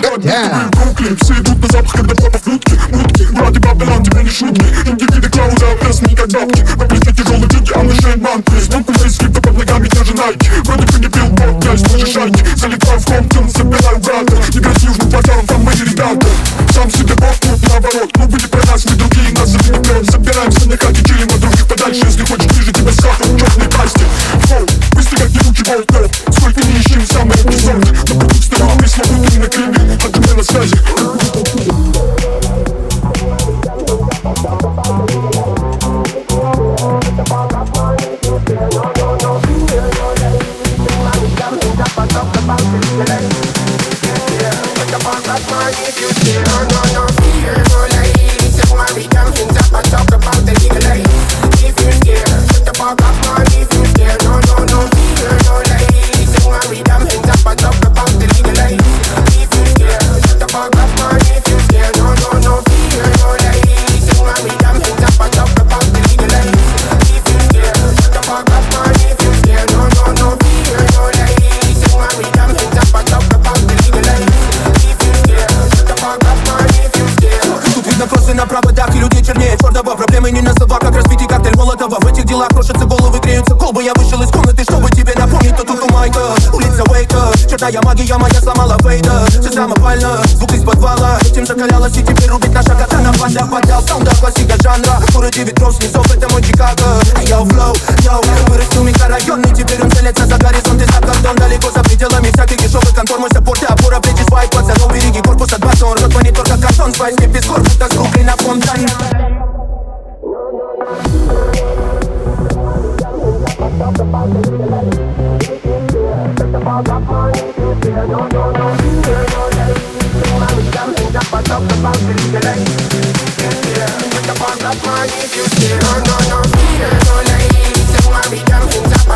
Yeah. Бруклин, все идут на запах, когда папа в лютке. Мутки, брат и Бабилан, тебе не шутки. Индивиды Клауда, опасные как бабки. На плече тяжелые деньги, а мы шейн манты. Стопы здесь скрипта под ногами, даже найки. Вроде бы не пил бот, я из шайки. Залетаю в Хомптон, забираю брата. Играть с южным пожаром, там мои ребята. Сам себе бог, тут наоборот. Ну были про нас, мы другие, нас заведут. Собираемся на хате, чилим от других подальше. Если хочешь ближе, тебя схватывают черные пасти. Фоу, быстро как ебучий болт. Сколько не ищем, самый эпизод. На пути встаю, пресловутый на крыле. А ты мне на связи. На проводах и людей чернее черного. Проблемы не на словах, как разбитый коктейль Молотова. В этих делах крошатся головы, греются колбы. Я вышел из комнаты, чтобы тебе напомнить, кто тут у Майка. Улица Уэйка, черная магия моя сломала Вейда. Все самопально, звук из подвала. Этим закалялась и теперь рубит наша катана. В бандах поддал саунда, классика жанра. В городе ветров снизов, это мой Чикаго. Йоу, флоу, йоу, вырастил микрорайонный. Теперь он целится за горизонт и за кордон. Далеко за пределами всяких дешевых контор. Мой саппорт и опора, плечи свайп. Пацанов береги корпус от батон. Рот монитор как картон, спайс, не пескор, будто с группой на фонтане. If you